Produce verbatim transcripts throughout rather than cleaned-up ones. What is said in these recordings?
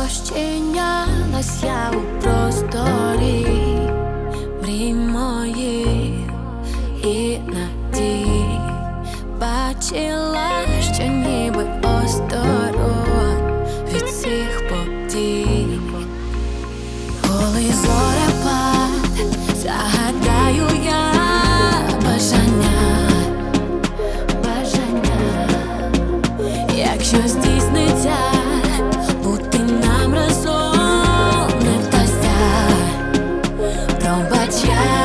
розчинялась я у просторі мрій моїх і надій. Бачила, що ніби осторонь від цих подій. Коли зорепад, загадаю я бажання, бажання, якщо здійсниться, бути нам разом не вдасться. Пробач, я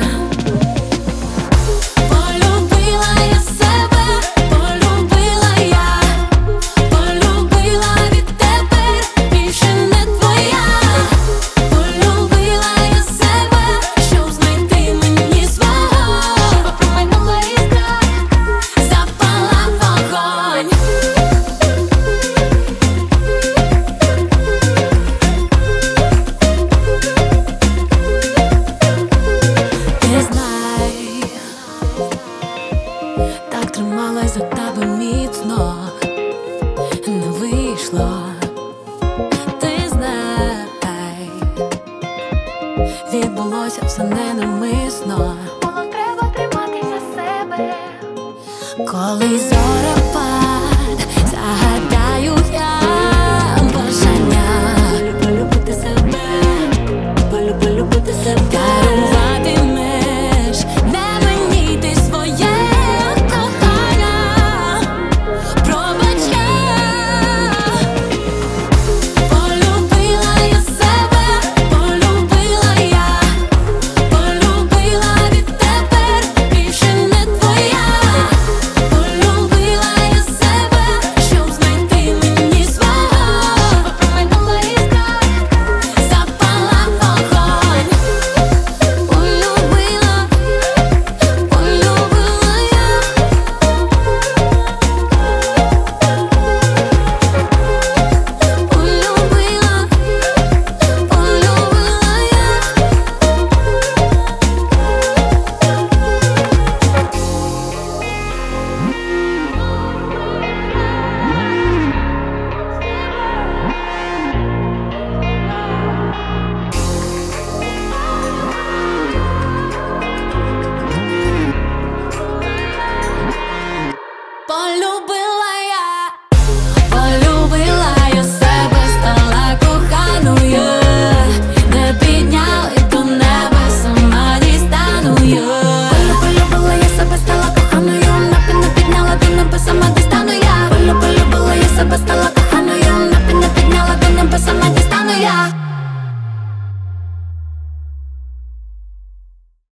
полюбила я себе, полюбила я, полюбила відтепер більше не твоя. Полюбила я себе, щоб знайти мені свого. Промайнула іскра, запалав вогонь. Ти знай, так трималась за тебе міцно, не вийшло. Ти знай, відбулося все ненавмисно. Було треба триматися себе. Коли